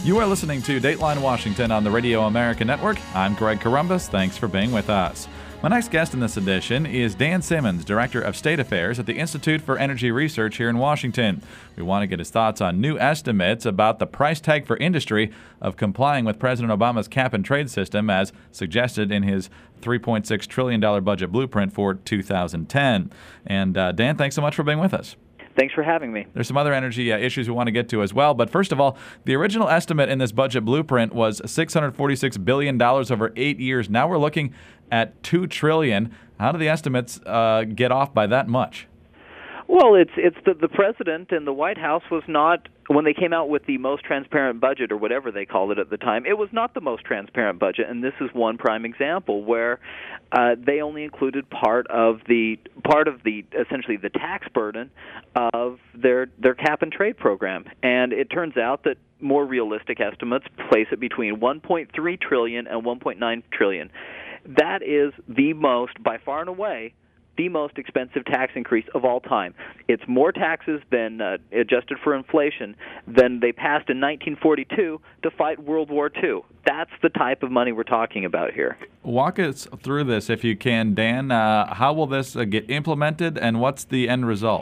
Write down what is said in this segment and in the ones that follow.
You are listening to Dateline Washington on the Radio America Network. I'm Greg Corombos. Thanks for being with us. My next guest in this edition is Dan Simmons, Director of State Affairs at the Institute for Energy Research here in Washington. We want to get his thoughts on new estimates about the price tag for industry of complying with President Obama's cap-and-trade system as suggested in his $3.6 trillion budget blueprint for 2010. And Dan, thanks so much for being with us. Thanks for having me. There's some other energy issues we want to get to as well. But first of all, the original estimate in this budget blueprint was $646 billion over 8 years. Now we're looking at $2 trillion. How do the estimates get off by that much? Well, it's the president and the White House was not, when they came out with the most transparent budget or whatever they called it at the time, it was not the most transparent budget, and this is one prime example where they only included part of the essentially the tax burden of their cap and trade program, and it turns out that more realistic estimates place it between 1.3 trillion and 1.9 trillion. That is the most, by far and away, the most expensive tax increase of all time. It's more taxes than adjusted for inflation than they passed in 1942 to fight World War II. That's the type of money we're talking about here. Walk us through this if you can, Dan. How will this get implemented, and what's the end result?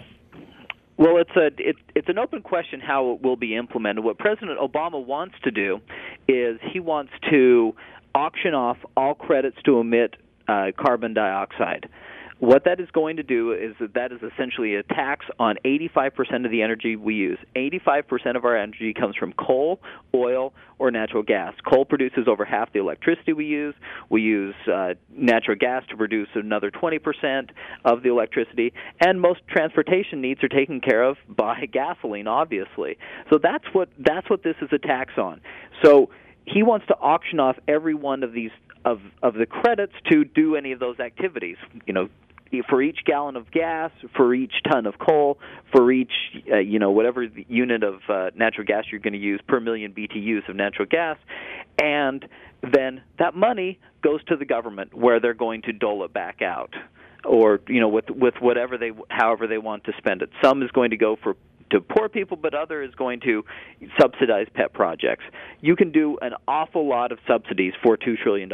Well, it's an open question how it will be implemented. What President Obama wants to do is he wants to auction off all credits to emit carbon dioxide. What that is going to do is that is essentially a tax on 85% of the energy we use. 85% of our energy comes from coal, oil, or natural gas. Coal produces over half the electricity we use. We use natural gas to produce another 20% of the electricity. And most transportation needs are taken care of by gasoline, obviously. So that's what this is a tax on. So he wants to auction off every one of these of the credits to do any of those activities. You know, for each gallon of gas, for each ton of coal, for each whatever the unit of natural gas you're going to use per million BTUs of natural gas, and then that money goes to the government where they're going to dole it back out, or with whatever however they want to spend it. Some is going to go to poor people, but other is going to subsidize pet projects. You can do an awful lot of subsidies for $2 trillion,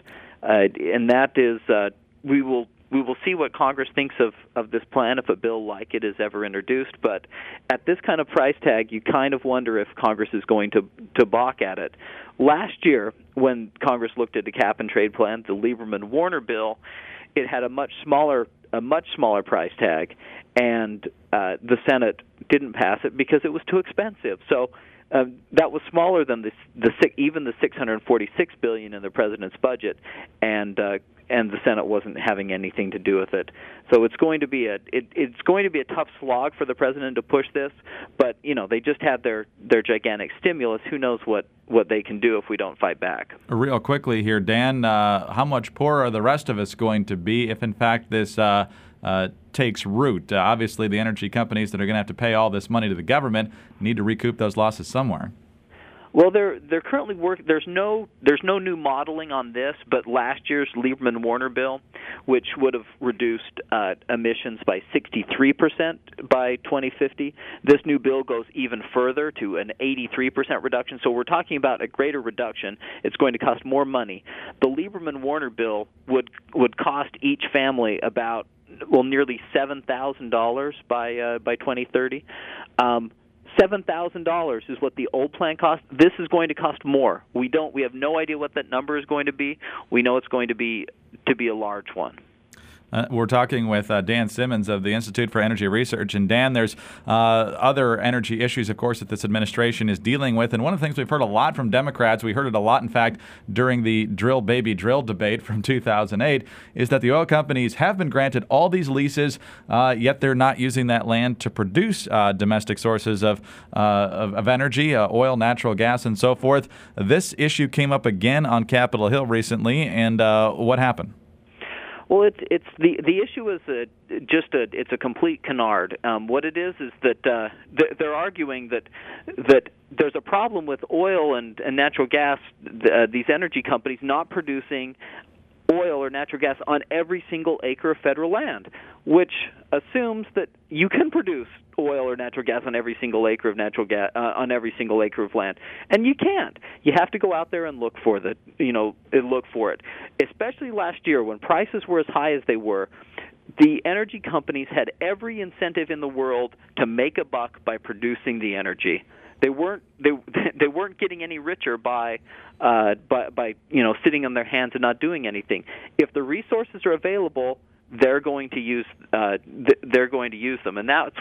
and that is we will see what Congress thinks of this plan if a bill like it is ever introduced. But at this kind of price tag, you kind of wonder if Congress is going to balk at it. Last year, when Congress looked at the cap-and-trade plan, the Lieberman-Warner bill, it had a much smaller price tag, and the Senate didn't pass it because it was too expensive. So that was smaller than even the $646 billion in the president's budget, and the Senate wasn't having anything to do with it. So it's going to be a tough slog for the president to push this. But they just had their gigantic stimulus. Who knows what they can do if we don't fight back? Real quickly here, Dan, how much poorer are the rest of us going to be if, in fact, this takes root? Obviously, the energy companies that are going to have to pay all this money to the government need to recoup those losses somewhere. Well, they're currently working. There's no new modeling on this, but last year's Lieberman-Warner bill, which would have reduced emissions by 63% by 2050, this new bill goes even further to an 83% reduction. So we're talking about a greater reduction. It's going to cost more money. The Lieberman-Warner bill would cost each family about nearly $7,000 by 2030. $7,000 is what the old plan cost. This is going to cost more. We have no idea what that number is going to be. We know it's going to be a large one. We're talking with Dan Simmons of the Institute for Energy Research. And Dan, there's other energy issues, of course, that this administration is dealing with. And one of the things we've heard a lot from Democrats, we heard it a lot, in fact, during the drill baby drill debate from 2008, is that the oil companies have been granted all these leases, yet they're not using that land to produce domestic sources of energy, oil, natural gas, and so forth. This issue came up again on Capitol Hill recently, and what happened? Well, it's the issue is it's a complete canard. What it is that they're arguing that there's a problem with oil and natural gas. These energy companies not producing oil or natural gas on every single acre of federal land, which assumes that you can produce oil or natural gas on every single acre of natural gas on every single acre of land, and you can't. You have to go out there and look for it. Especially last year when prices were as high as they were, the energy companies had every incentive in the world to make a buck by producing the energy. They weren't getting any richer by sitting on their hands and not doing anything. If the resources are available, they're going to use them, and that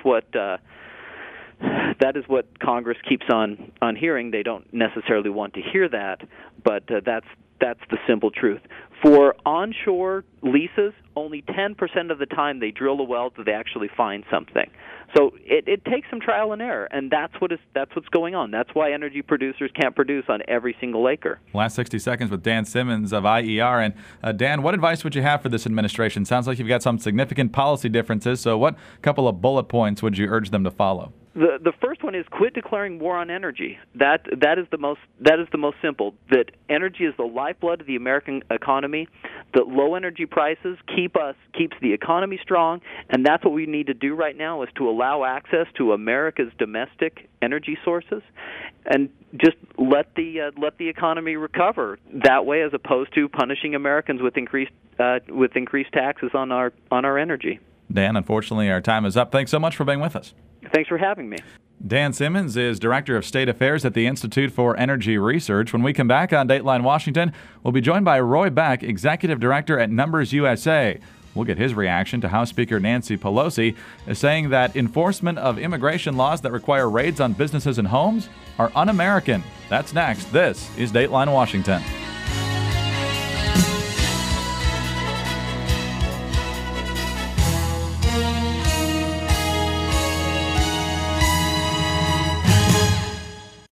is what Congress keeps on hearing. They don't necessarily want to hear that, but that's the simple truth. For onshore leases, only 10% of the time they drill a well do they actually find something. So it takes some trial and error, and that's what's going on. That's why energy producers can't produce on every single acre. Last 60 seconds with Dan Simmons of IER. And Dan, what advice would you have for this administration? Sounds like you've got some significant policy differences. So what couple of bullet points would you urge them to follow? The first one is quit declaring war on energy. That is the most simple. That energy is the lifeblood of the American economy. That low energy prices keeps the economy strong, and that's what we need to do right now is to allow access to America's domestic energy sources, and just let the economy recover that way, as opposed to punishing Americans with increased taxes on our energy. Dan, unfortunately, our time is up. Thanks so much for being with us. Thanks for having me. Dan Simmons is Director of State Affairs at the Institute for Energy Research. When we come back on Dateline Washington, we'll be joined by Roy Beck, Executive Director at Numbers USA. We'll get his reaction to House Speaker Nancy Pelosi saying that enforcement of immigration laws that require raids on businesses and homes are un-American. That's next. This is Dateline Washington.